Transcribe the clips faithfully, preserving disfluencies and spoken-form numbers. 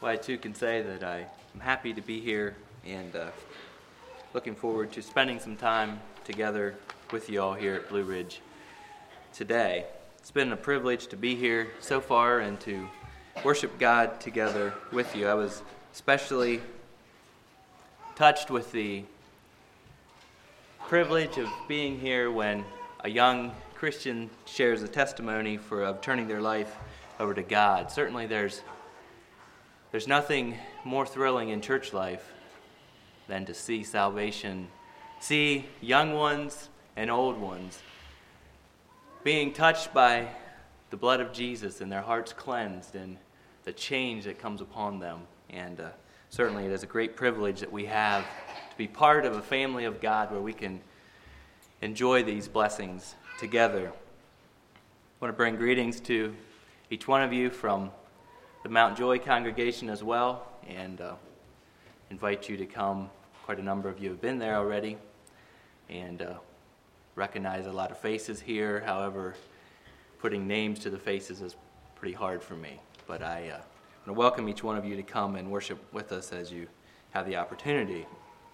Well, I too can say that I am happy to be here and uh, looking forward to spending some time together with you all here at Blue Ridge today. It's been a privilege to be here so far and to worship God together with you. I was especially touched with the privilege of being here when a young Christian shares a testimony for of turning their life over to God. Certainly there's there's nothing more thrilling in church life than to see salvation, see young ones and old ones being touched by the blood of Jesus and their hearts cleansed and the change that comes upon them. And uh, certainly it is a great privilege that we have to be part of a family of God where we can enjoy these blessings together. I want to bring greetings to each one of you from the Mount Joy congregation as well, and uh, invite you to come. Quite a number of you have been there already, and uh, recognize a lot of faces here. However, putting names to the faces is pretty hard for me. But I uh, want to welcome each one of you to come and worship with us as you have the opportunity.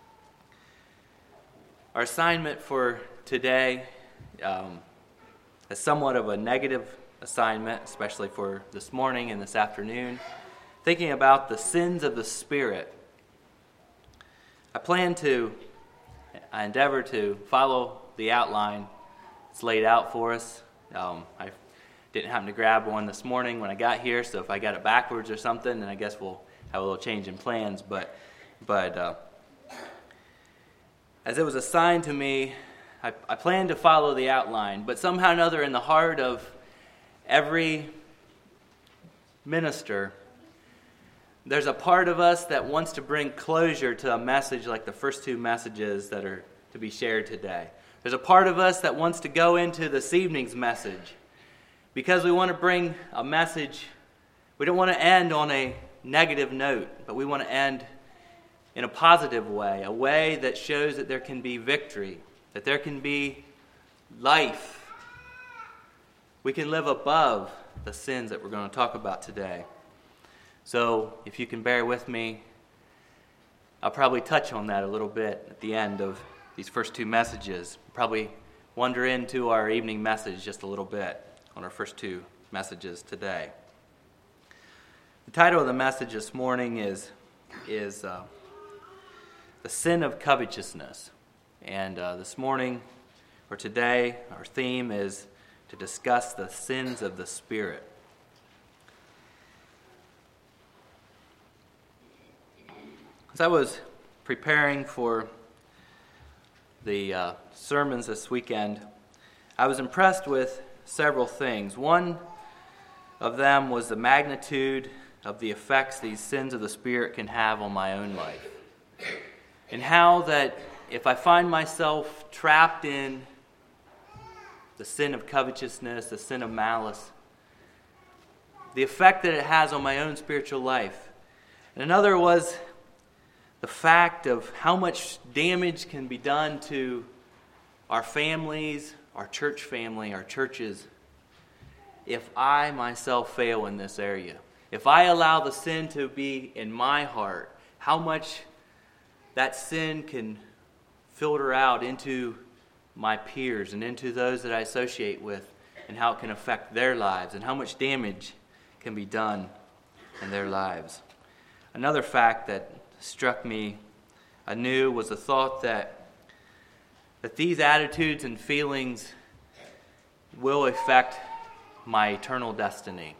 Our assignment for today um, is somewhat of a negative assignment, especially for this morning and this afternoon, thinking about the sins of the Spirit. I plan to, I endeavor to follow the outline that's laid out for us. Um, I didn't happen to grab one this morning when I got here, so if I got it backwards or something, then I guess we'll have a little change in plans. But, but uh, as it was assigned to me, I, I plan to follow the outline, but somehow or another in the heart of every minister, there's a part of us that wants to bring closure to a message like the first two messages that are to be shared today. There's a part of us that wants to go into this evening's message because we want to bring a message. We don't want to end on a negative note, but we want to end in a positive way, a way that shows that there can be victory, that there can be life. We can live above the sins that we're going to talk about today. So if you can bear with me, I'll probably touch on that a little bit at the end of these first two messages. Probably wander into our evening message just a little bit on our first two messages today. The title of the message this morning is, is uh, The Sin of Covetousness. And uh, this morning, or today, our theme is to discuss the sins of the Spirit. As I was preparing for the uh, sermons this weekend, I was impressed with several things. One of them was the magnitude of the effects these sins of the Spirit can have on my own life. And how that if I find myself trapped in the sin of covetousness, the sin of malice, the effect that it has on my own spiritual life. And another was the fact of how much damage can be done to our families, our church family, our churches, if I myself fail in this area. If I allow the sin to be in my heart, how much that sin can filter out into my peers and into those that I associate with, and how it can affect their lives and how much damage can be done in their lives. Another fact that struck me anew was the thought that that these attitudes and feelings will affect my eternal destiny.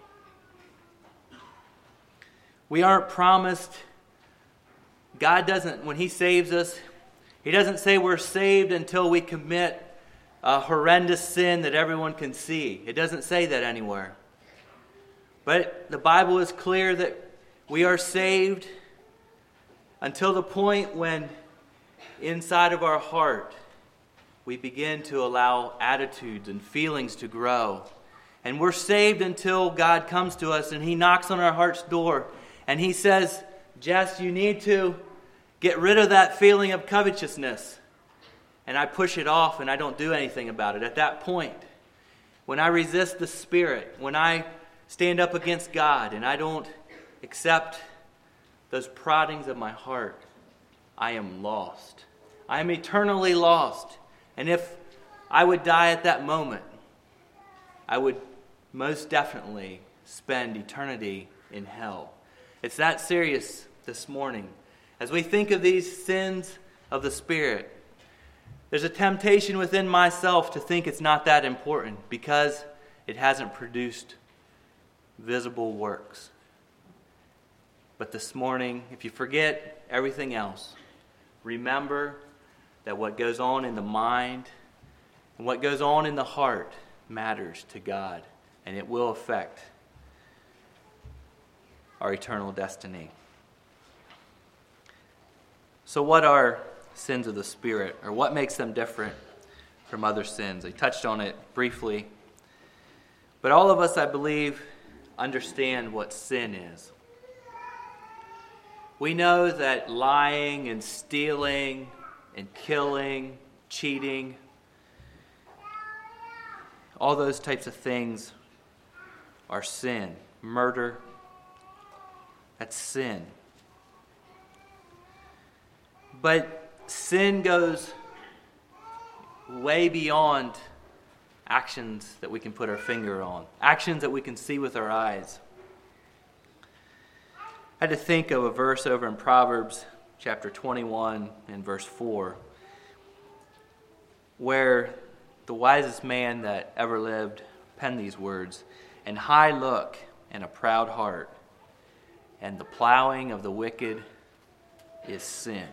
We aren't promised, God doesn't, when He saves us, He doesn't say we're saved until we commit a horrendous sin that everyone can see. It doesn't say that anywhere. But the Bible is clear that we are saved until the point when inside of our heart we begin to allow attitudes and feelings to grow. And we're saved until God comes to us and He knocks on our heart's door and He says, Jess, you need to get rid of that feeling of covetousness. And I push it off and I don't do anything about it. At that point, when I resist the Spirit, when I stand up against God and I don't accept those proddings of my heart, I am lost. I am eternally lost. And if I would die at that moment, I would most definitely spend eternity in hell. It's that serious this morning. As we think of these sins of the Spirit, there's a temptation within myself to think it's not that important because it hasn't produced visible works. But this morning, if you forget everything else, remember that what goes on in the mind and what goes on in the heart matters to God, and it will affect our eternal destiny. So what are sins of the Spirit, or what makes them different from other sins? I touched on it briefly, but all of us, I believe, understand what sin is. We know that lying and stealing and killing, cheating, all those types of things are sin. Murder, that's sin. But sin goes way beyond actions that we can put our finger on, actions that we can see with our eyes. I had to think of a verse over in Proverbs chapter twenty-one and verse four, where the wisest man that ever lived penned these words, "And high look and a proud heart, and the plowing of the wicked is sin."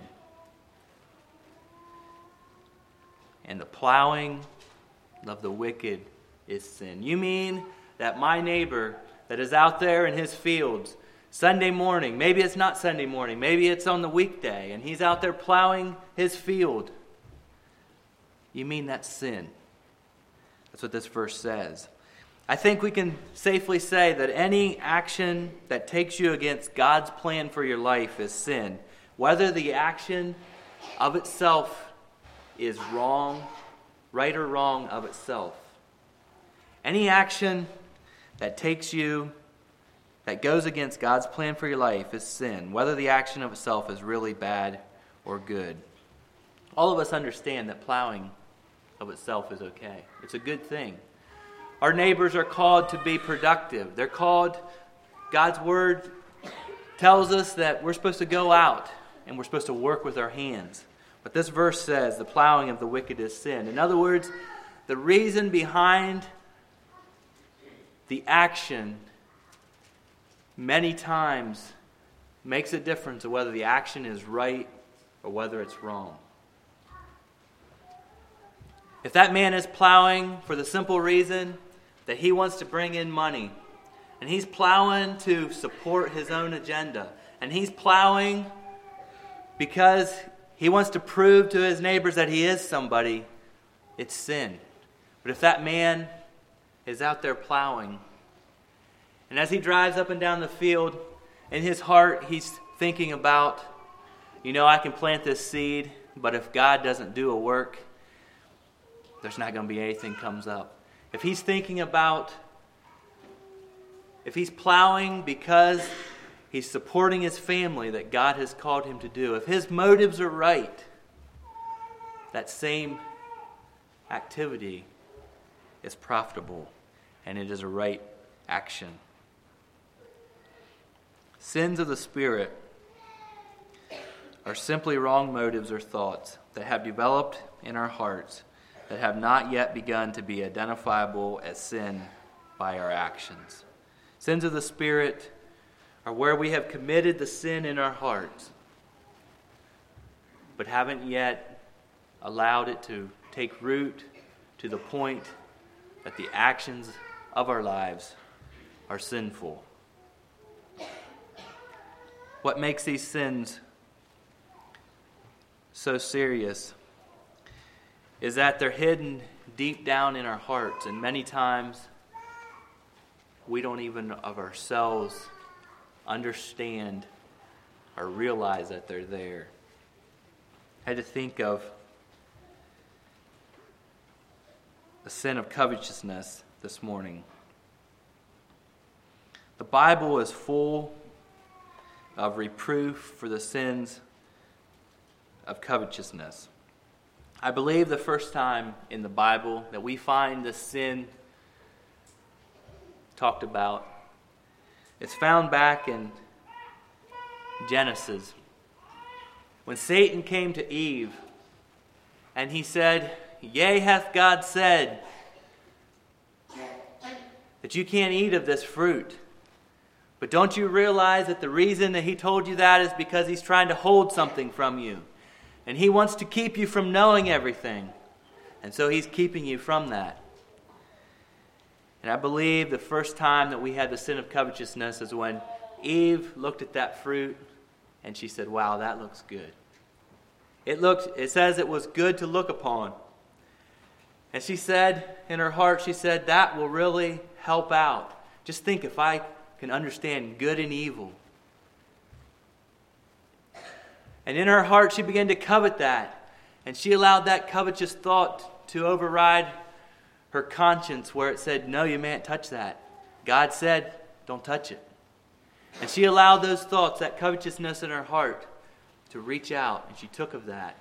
And the plowing of the wicked is sin. You mean that my neighbor that is out there in his fields Sunday morning, maybe it's not Sunday morning, maybe it's on the weekday, and he's out there plowing his field. You mean that's sin? That's what this verse says. I think we can safely say that any action that takes you against God's plan for your life is sin, whether the action of itself is wrong, right or wrong of itself. Any action that takes you, that goes against God's plan for your life is sin, whether the action of itself is really bad or good. All of us understand that plowing of itself is okay. It's a good thing. Our neighbors are called to be productive. They're called, God's word tells us that we're supposed to go out and we're supposed to work with our hands. But this verse says the plowing of the wicked is sin. In other words, the reason behind the action many times makes a difference of whether the action is right or whether it's wrong. If that man is plowing for the simple reason that he wants to bring in money, and he's plowing to support his own agenda, and he's plowing because he wants to prove to his neighbors that he is somebody, it's sin. But if that man is out there plowing, and as he drives up and down the field, in his heart he's thinking about, you know, I can plant this seed, but if God doesn't do a work, there's not going to be anything comes up. If he's thinking about, if he's plowing because he's supporting his family that God has called him to do, if his motives are right, that same activity is profitable and it is a right action. Sins of the Spirit are simply wrong motives or thoughts that have developed in our hearts that have not yet begun to be identifiable as sin by our actions. Sins of the Spirit are where we have committed the sin in our hearts, but haven't yet allowed it to take root to the point that the actions of our lives are sinful. What makes these sins so serious is that they're hidden deep down in our hearts, and many times we don't even of ourselves understand or realize that they're there. I had to think of the sin of covetousness this morning. The Bible is full of reproof for the sins of covetousness. I believe the first time in the Bible that we find the sin talked about, it's found back in Genesis. When Satan came to Eve and he said, "Yea, hath God said that you can't eat of this fruit. But don't you realize that the reason that he told you that is because he's trying to hold something from you. And he wants to keep you from knowing everything. And so he's keeping you from that." And I believe the first time that we had the sin of covetousness is when Eve looked at that fruit and she said, "Wow, that looks good." It looked, it says it was good to look upon. And she said in her heart, she said, that will really help out. Just think if I can understand good and evil. And in her heart, she began to covet that. And she allowed that covetous thought to override her conscience where it said, no, you can't touch that. God said, don't touch it. And she allowed those thoughts, that covetousness in her heart, to reach out. And she took of that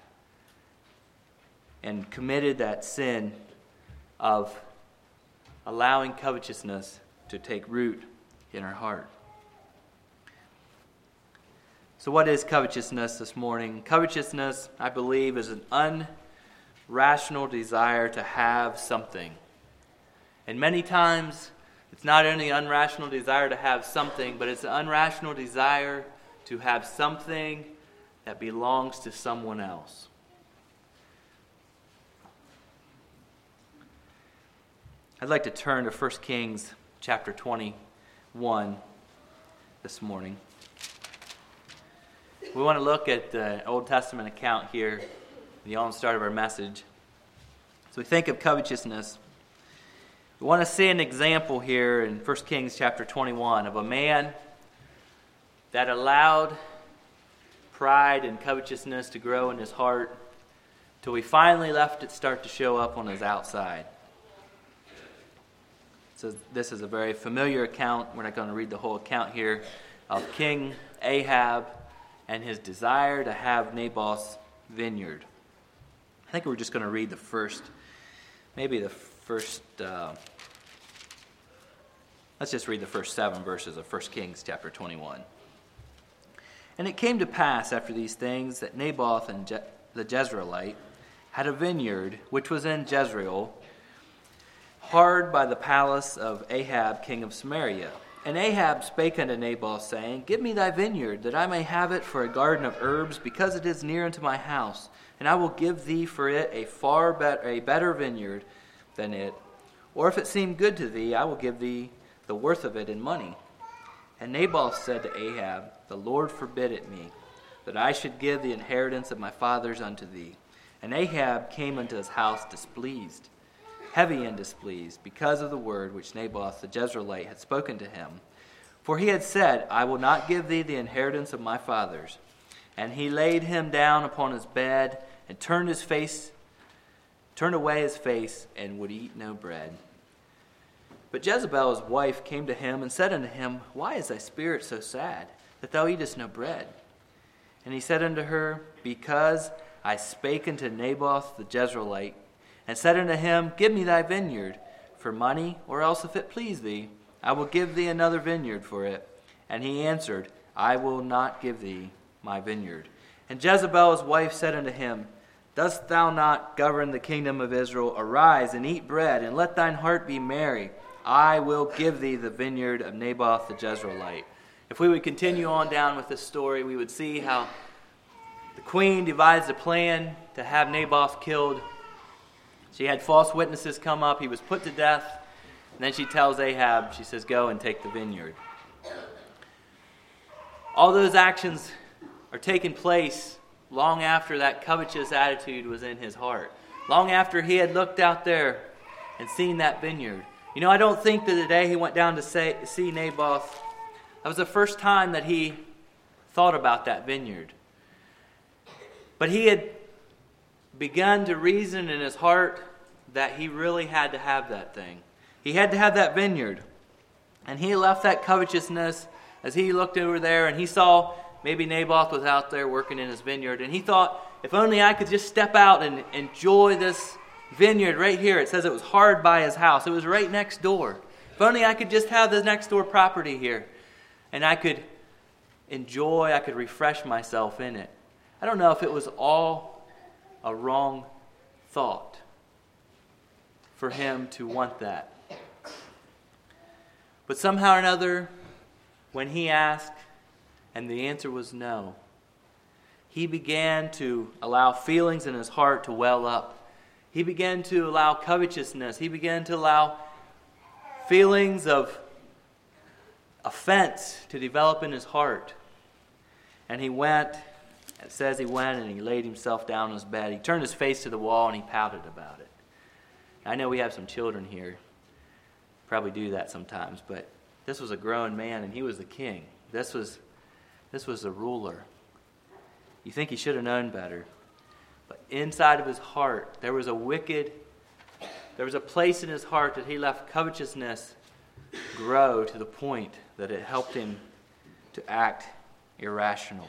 and committed that sin of allowing covetousness to take root in her heart. So what is covetousness this morning? Covetousness, I believe, is an irrational desire to have something. And many times, it's not only an irrational desire to have something, but it's an irrational desire to have something that belongs to someone else. I'd like to turn to First Kings chapter twenty-one this morning. We want to look at the Old Testament account here, the onstart of our message. So we think of covetousness. We want to see an example here in First Kings chapter twenty-one of a man that allowed pride and covetousness to grow in his heart till he finally left it start to show up on his outside. So this is a very familiar account. We're not going to read the whole account here of King Ahab and his desire to have Naboth's vineyard. I think we're just going to read the first, maybe the first, uh, let's just read the first seven verses of First Kings chapter twenty-one. And it came to pass after these things that Naboth and Je- the Jezreelite had a vineyard which was in Jezreel, hard by the palace of Ahab king of Samaria. And Ahab spake unto Naboth, saying, Give me thy vineyard, that I may have it for a garden of herbs, because it is near unto my house. And I will give thee for it a far bet- a better vineyard than it. Or if it seem good to thee, I will give thee the worth of it in money. And Naboth said to Ahab, The Lord forbid it me, that I should give the inheritance of my fathers unto thee. And Ahab came unto his house displeased, heavy and displeased, because of the word which Naboth the Jezreelite had spoken to him. For he had said, I will not give thee the inheritance of my fathers. And he laid him down upon his bed, and turned his face, turned away his face, and would eat no bread. But Jezebel his wife came to him, and said unto him, Why is thy spirit so sad, that thou eatest no bread? And he said unto her, Because I spake unto Naboth the Jezreelite, and said unto him, Give me thy vineyard for money, or else if it please thee, I will give thee another vineyard for it. And he answered, I will not give thee my vineyard. And Jezebel his wife said unto him, Dost thou not govern the kingdom of Israel? Arise and eat bread, and let thine heart be merry. I will give thee the vineyard of Naboth the Jezreelite. If we would continue on down with this story, we would see how the queen devised a plan to have Naboth killed. She had false witnesses come up. He was put to death. And then she tells Ahab, she says, go and take the vineyard. All those actions are taking place long after that covetous attitude was in his heart. Long after he had looked out there and seen that vineyard. You know, I don't think that the day he went down to say, see Naboth, that was the first time that he thought about that vineyard. But he had begun to reason in his heart that he really had to have that thing. He had to have that vineyard. And he left that covetousness as he looked over there and he saw maybe Naboth was out there working in his vineyard, and he thought, if only I could just step out and enjoy this vineyard right here. It says it was hard by his house. It was right next door. If only I could just have the next door property here, and I could enjoy, I could refresh myself in it. I don't know if it was all a wrong thought for him to want that. But somehow or another, when he asked, and the answer was no, he began to allow feelings in his heart to well up. He began to allow covetousness. He began to allow feelings of offense to develop in his heart. And he went, it says he went and he laid himself down on his bed. He turned his face to the wall and he pouted about it. I know we have some children here, probably do that sometimes, but this was a grown man and he was the king. This was, this was the ruler. You think he should have known better. But inside of his heart, there was a wicked, there was a place in his heart that he left covetousness grow to the point that it helped him to act irrational.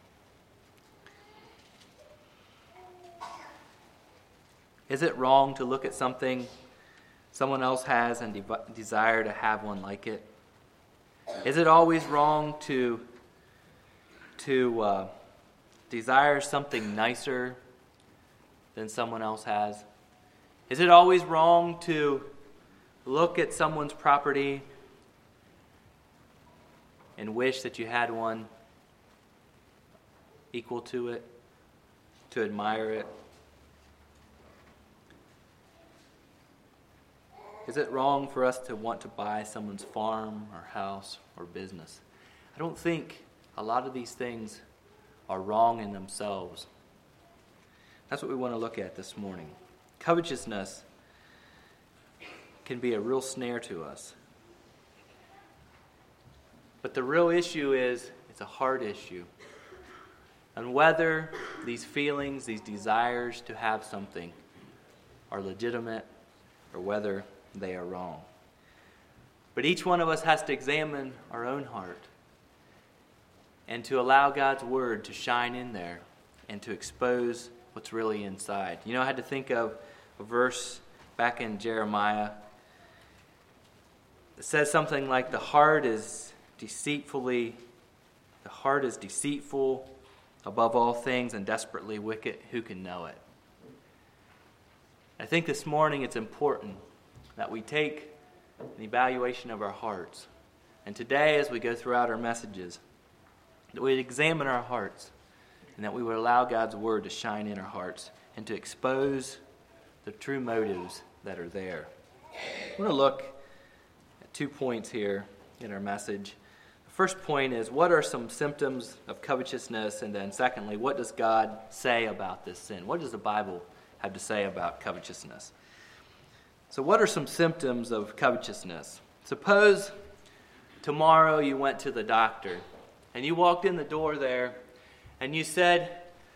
Is it wrong to look at something someone else has and de- desire to have one like it? Is it always wrong to, to uh, desire something nicer than someone else has? Is it always wrong to look at someone's property and wish that you had one equal to it, to admire it? Is it wrong for us to want to buy someone's farm or house or business? I don't think a lot of these things are wrong in themselves. That's what we want to look at this morning. Covetousness can be a real snare to us. But the real issue is, it's a heart issue. And whether these feelings, these desires to have something are legitimate or whether they are wrong. But each one of us has to examine our own heart and to allow God's word to shine in there and to expose what's really inside. You know, I had to think of a verse back in Jeremiah. It says something like, the heart is deceitfully, the heart is deceitful above all things and desperately wicked. Who can know it? I think this morning it's important that we take an evaluation of our hearts. And today, as we go throughout our messages, that we examine our hearts and that we would allow God's word to shine in our hearts and to expose the true motives that are there. I want to look at two points here in our message. The first point is, what are some symptoms of covetousness? And then secondly, what does God say about this sin? What does the Bible have to say about covetousness? So what are some symptoms of covetousness? Suppose tomorrow you went to the doctor and you walked in the door there and you said,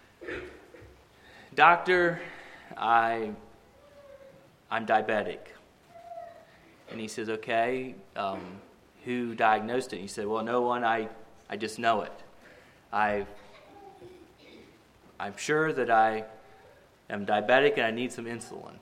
"Doctor, I, I'm diabetic." And he says, "Okay, um, who diagnosed it?" And you said, "Well, no one, I, I just know it. I, I'm sure that I am diabetic and I need some insulin."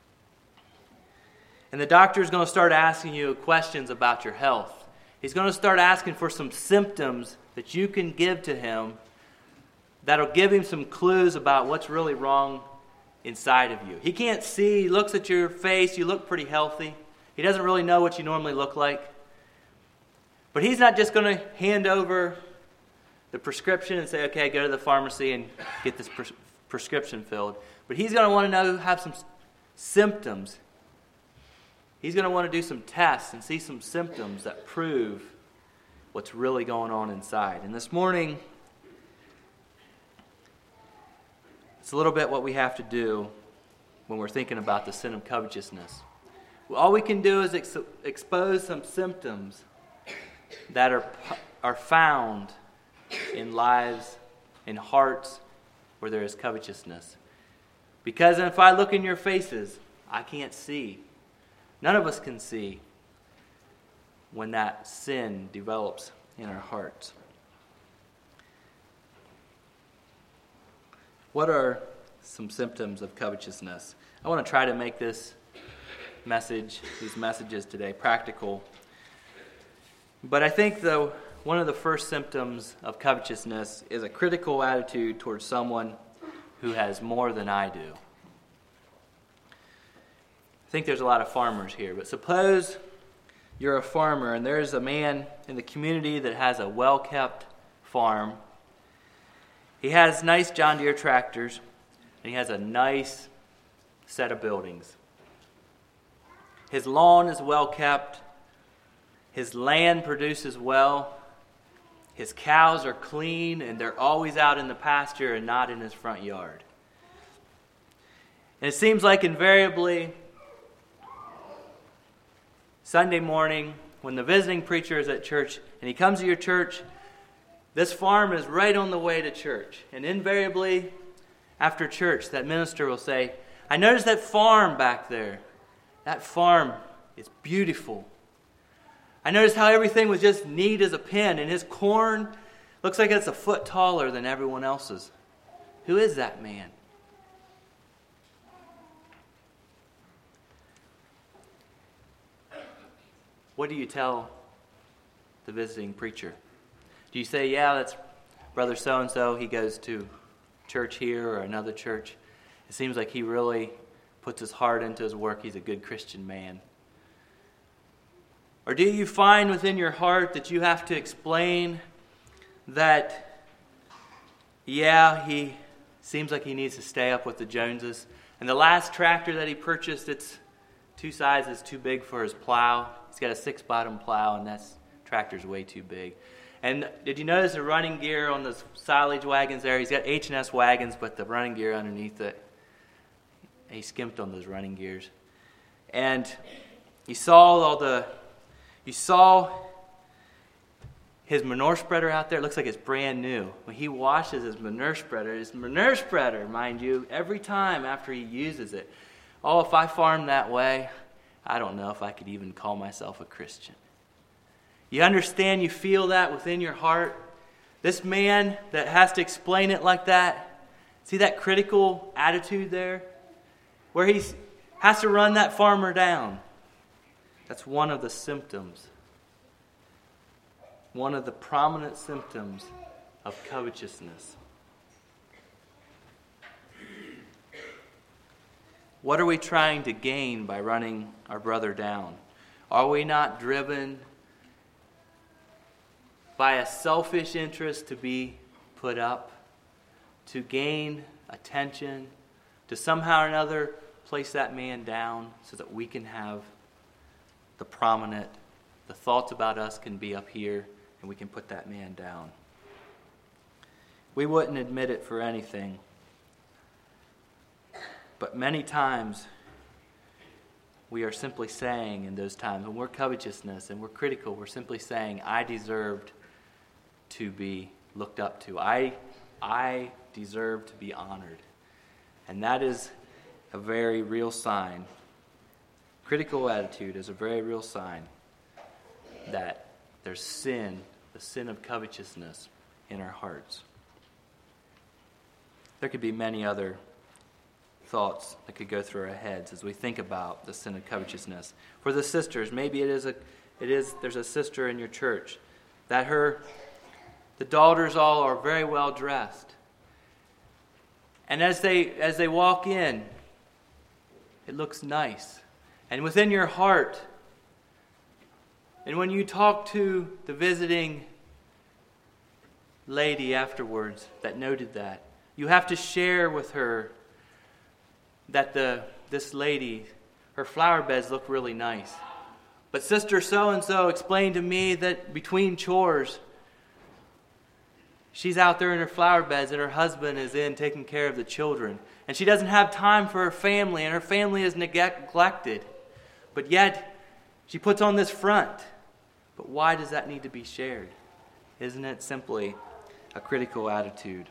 And the doctor is going to start asking you questions about your health. He's going to start asking for some symptoms that you can give to him that'll give him some clues about what's really wrong inside of you. He can't see, he looks at your face, you look pretty healthy. He doesn't really know what you normally look like. But he's not just going to hand over the prescription and say, "Okay, go to the pharmacy and get this pres- prescription filled." But he's going to want to know, have some symptoms. He's going to want to do some tests and see some symptoms that prove what's really going on inside. And this morning, it's a little bit what we have to do when we're thinking about the sin of covetousness. All we can do is ex- expose some symptoms that are are found in lives, in hearts where there is covetousness. Because if I look in your faces, I can't see. None of us can see when that sin develops in our hearts. What are some symptoms of covetousness? I want to try to make this message, these messages today, practical. But I think, though, one of the first symptoms of covetousness is a critical attitude towards someone who has more than I do. I think there's a lot of farmers here, but suppose you're a farmer and there's a man in the community that has a well-kept farm. He has nice John Deere tractors, and he has a nice set of buildings. His lawn is well-kept. His land produces well. His cows are clean, and they're always out in the pasture and not in his front yard. And it seems like invariably, Sunday morning, when the visiting preacher is at church and he comes to your church, this farm is right on the way to church. And invariably, after church, that minister will say, I noticed that farm back there. That farm is beautiful. I noticed how everything was just neat as a pin, and his corn looks like it's a foot taller than everyone else's. Who is that man? What do you tell the visiting preacher? Do you say, yeah, that's Brother so-and-so, he goes to church here or another church. It seems like he really puts his heart into his work. He's a good Christian man. Or do you find within your heart that you have to explain that, yeah, he seems like he needs to stay up with the Joneses, and the last tractor that he purchased, it's two sizes too big for his plow. He's got a six-bottom plow, and that tractor's way too big. And did you notice the running gear on those silage wagons there? He's got H and S wagons, but the running gear underneath it, he skimped on those running gears. And you saw all the, you saw his manure spreader out there. It looks like it's brand new. When he washes his manure spreader, his manure spreader, mind you, every time after he uses it. Oh, if I farmed that way, I don't know if I could even call myself a Christian. You understand, you feel that within your heart? This man that has to explain it like that, see that critical attitude there? Where he has to run that farmer down. That's one of the symptoms. One of the prominent symptoms of covetousness. What are we trying to gain by running our brother down? Are we not driven by a selfish interest to be put up, to gain attention, to somehow or another place that man down so that we can have the prominent, the thoughts about us can be up here and we can put that man down? We wouldn't admit it for anything. But many times, we are simply saying in those times, when we're covetousness and we're critical, we're simply saying, I deserved to be looked up to. I, I deserve to be honored. And that is a very real sign. Critical attitude is a very real sign that there's sin, the sin of covetousness in our hearts. There could be many other thoughts that could go through our heads as we think about the sin of covetousness. For the sisters, maybe it is a, it is. There's a sister in your church that her, the daughters all are very well dressed, and as they as they walk in, it looks nice, and within your heart, and when you talk to the visiting lady afterwards that noted that, you have to share with her that the this lady, her flower beds look really nice. But Sister so-and-so explained to me that between chores, she's out there in her flower beds and her husband is in taking care of the children. And she doesn't have time for her family, and her family is neglected. But yet, she puts on this front. But why does that need to be shared? Isn't it simply a critical attitude?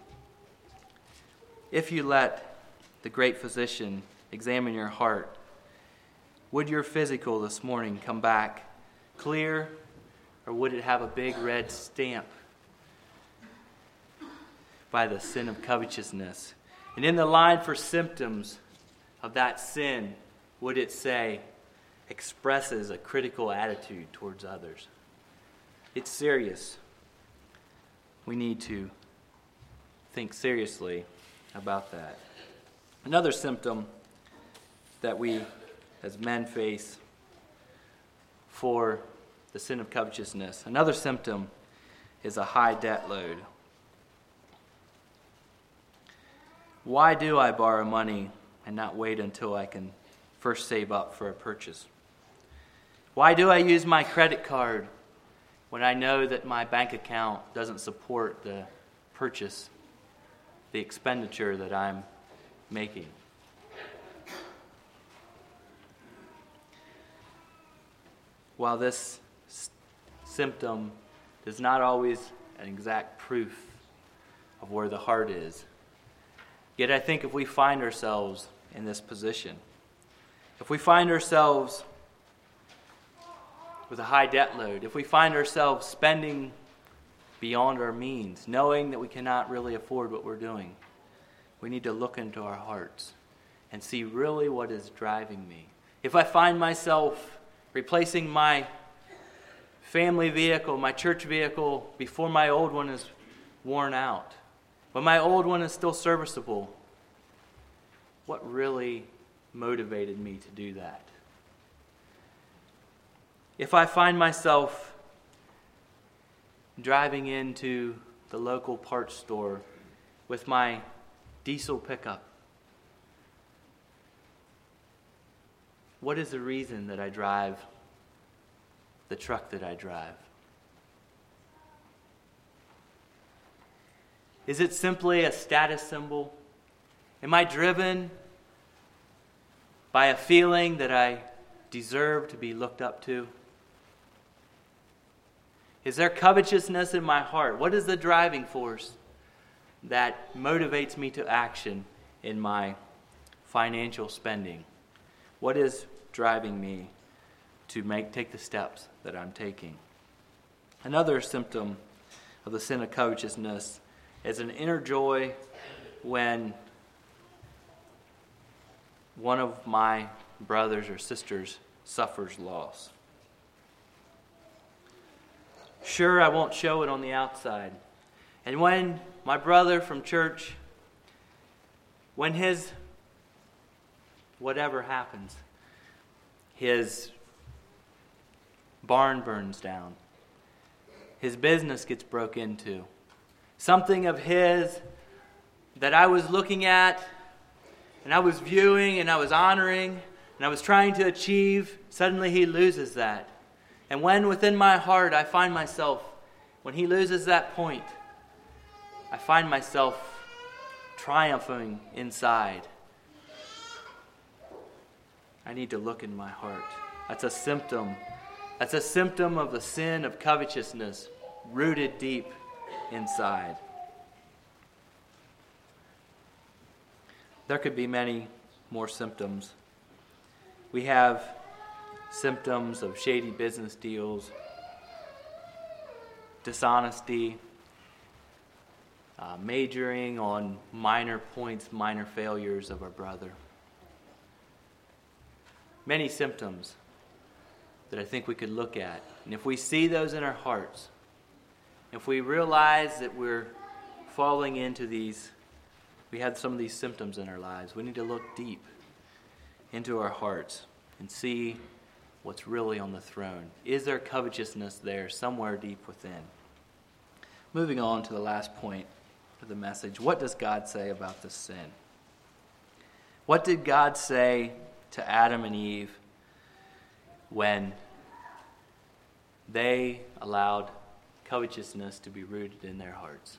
If you let the great physician examine your heart, would your physical this morning come back clear, or would it have a big red stamp by the sin of covetousness? And in the line for symptoms of that sin, would it say, expresses a critical attitude towards others? It's serious. We need to think seriously about that. Another symptom that we as men face for the sin of covetousness, another symptom is a high debt load. Why do I borrow money and not wait until I can first save up for a purchase? Why do I use my credit card when I know that my bank account doesn't support the purchase, the expenditure that I'm making? While this s- symptom is not always an exact proof of where the heart is, yet I think if we find ourselves in this position, if we find ourselves with a high debt load, if we find ourselves spending beyond our means, knowing that we cannot really afford what we're doing, we need to look into our hearts and see really what is driving me. If I find myself replacing my family vehicle, my church vehicle, before my old one is worn out, but my old one is still serviceable, what really motivated me to do that? If I find myself driving into the local parts store with my diesel pickup, what is the reason that I drive the truck that I drive? Is it simply a status symbol? Am I driven by a feeling that I deserve to be looked up to? Is there covetousness in my heart? What is the driving force that motivates me to action in my financial spending? What is driving me to make take the steps that I'm taking? Another symptom of the sin of covetousness is an inner joy when one of my brothers or sisters suffers loss. Sure, I won't show it on the outside. And when my brother from church, when his whatever happens, his barn burns down, his business gets broke into, something of his that I was looking at and I was viewing and I was honoring and I was trying to achieve, suddenly he loses that. And when within my heart I find myself, when he loses that point, I find myself triumphing inside. I need to look in my heart. That's a symptom. That's a symptom of the sin of covetousness rooted deep inside. There could be many more symptoms. We have symptoms of shady business deals, dishonesty, uh, majoring on minor points, minor failures of our brother. Many symptoms that I think we could look at. And if we see those in our hearts, if we realize that we're falling into these, we have some of these symptoms in our lives, we need to look deep into our hearts and see what's really on the throne. Is there covetousness there somewhere deep within? Moving on to the last point of the message. What does God say about this sin? What did God say to Adam and Eve when they allowed covetousness to be rooted in their hearts?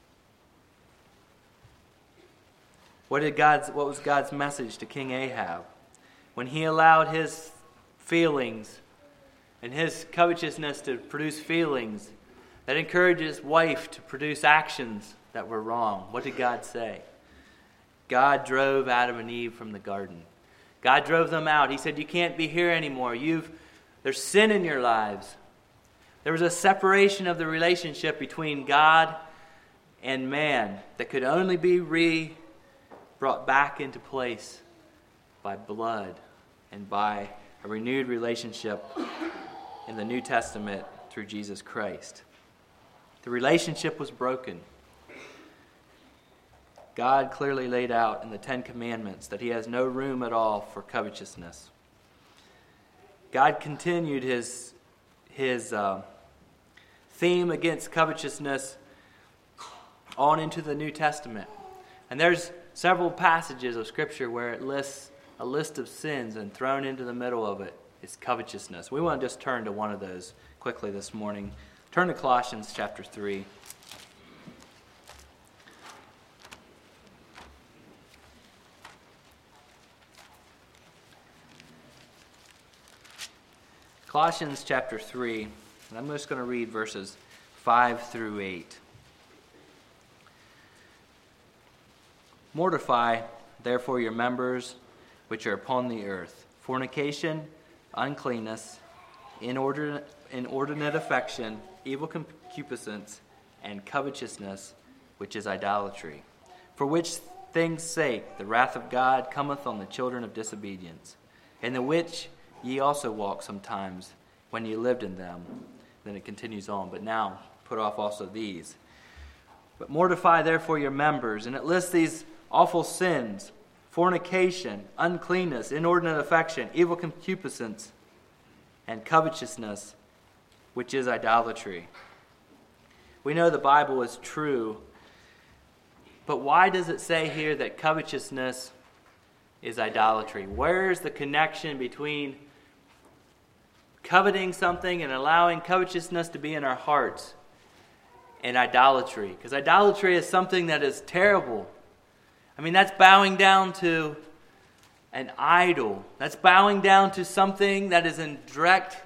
What did God's what was God's message to King Ahab when he allowed his feelings and his covetousness to produce feelings that encouraged his wife to produce actions that were wrong? What did God say? God drove Adam and Eve from the garden. God drove them out. He said, you can't be here anymore. You've there's sin in your lives. There was a separation of the relationship between God and man that could only be brought back into place by blood and by a renewed relationship in the New Testament through Jesus Christ. The relationship was broken. God clearly laid out in the Ten Commandments that he has no room at all for covetousness. God continued his, his uh, theme against covetousness on into the New Testament. And there's several passages of Scripture where it lists a list of sins, and thrown into the middle of it is covetousness. We want to just turn to one of those quickly this morning. Turn to Colossians chapter three. Colossians chapter three, and I'm just going to read verses five through eight. Mortify, therefore, your members which are upon the earth: fornication, uncleanness, inordinate, inordinate affection, evil concupiscence, and covetousness, which is idolatry. For which things' sake the wrath of God cometh on the children of disobedience, in the which ye also walked sometimes when ye lived in them. Then it continues on, but now put off also these. But mortify therefore your members, and it lists these awful sins: fornication, uncleanness, inordinate affection, evil concupiscence, and covetousness, which is idolatry. We know the Bible is true, but why does it say here that covetousness is idolatry? Where is the connection between coveting something and allowing covetousness to be in our hearts and idolatry? Because idolatry is something that is terrible. I mean, that's bowing down to an idol. That's bowing down to something that is in direct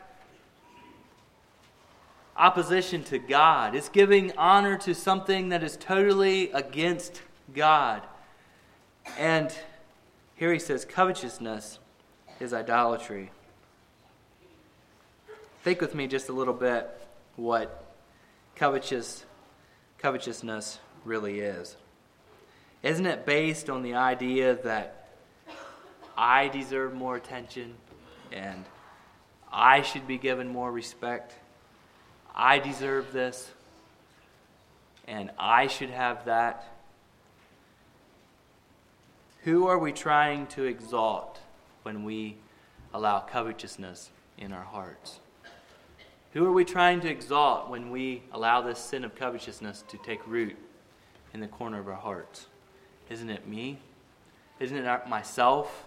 opposition to God. It's giving honor to something that is totally against God. And here he says covetousness is idolatry. Think with me just a little bit what covetous, covetousness really is. Isn't it based on the idea that I deserve more attention and I should be given more respect? I deserve this and I should have that. Who are we trying to exalt when we allow covetousness in our hearts? Who are we trying to exalt when we allow this sin of covetousness to take root in the corner of our hearts? Isn't it me? Isn't it myself?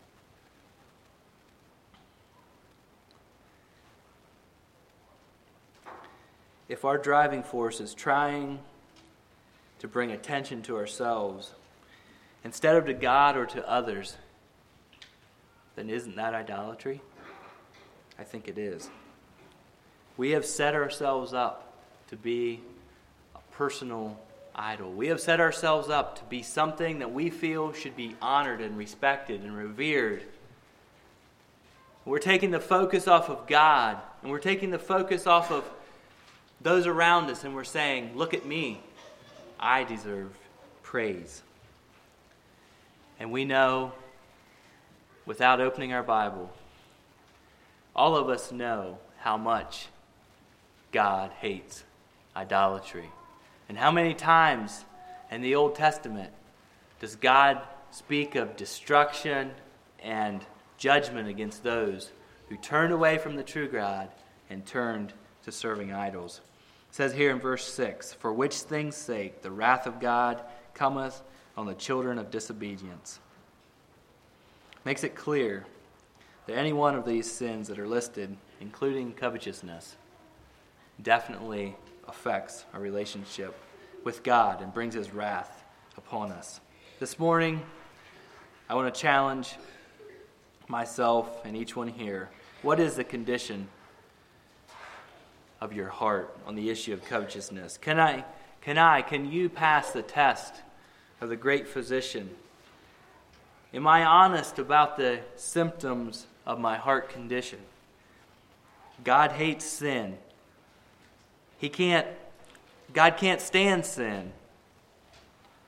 If our driving force is trying to bring attention to ourselves instead of to God or to others, then isn't that idolatry? I think it is. We have set ourselves up to be a personal idol. We have set ourselves up to be something that we feel should be honored and respected and revered. We're taking the focus off of God, and we're taking the focus off of those around us, and we're saying, look at me. I deserve praise. And we know, without opening our Bible, all of us know how much God hates idolatry. And how many times in the Old Testament does God speak of destruction and judgment against those who turned away from the true God and turned to serving idols? It says here in verse six, for which things' sake the wrath of God cometh on the children of disobedience. Makes it clear that any one of these sins that are listed, including covetousness, definitely affects our relationship with God and brings his wrath upon us. This morning, I want to challenge myself and each one here. What is the condition of your heart on the issue of covetousness? Can I, can I, can you pass the test of the great physician? Am I honest about the symptoms of my heart condition? God hates sin. He can't, God can't stand sin.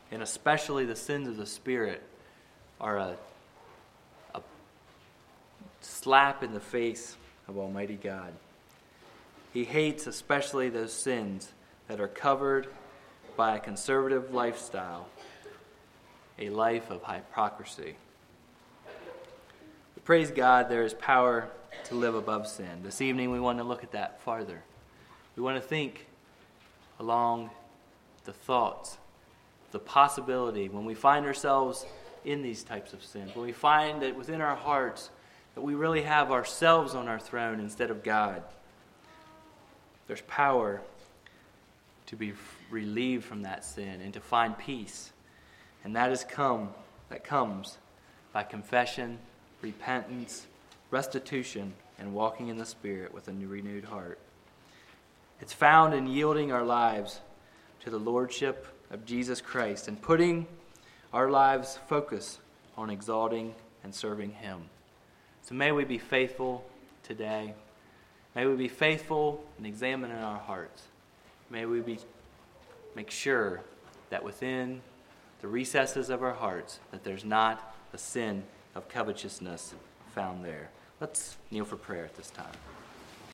and especially the sins of the Spirit, are a, a slap in the face of Almighty God. He hates especially those sins that are covered by a conservative lifestyle, a life of hypocrisy. But praise God, there is power to live above sin. This evening we want to look at that farther. We want to think along the thoughts, the possibility when we find ourselves in these types of sins, when we find that within our hearts that we really have ourselves on our throne instead of God. There's power to be relieved from that sin and to find peace. And that is come, that comes by confession, repentance, restitution, and walking in the Spirit with a new renewed heart. It's found in yielding our lives to the Lordship of Jesus Christ and putting our lives' focus on exalting and serving Him. So may we be faithful today. May we be faithful in examining our hearts. May we be make sure that within the recesses of our hearts that there's not a sin of covetousness found there. Let's kneel for prayer at this time.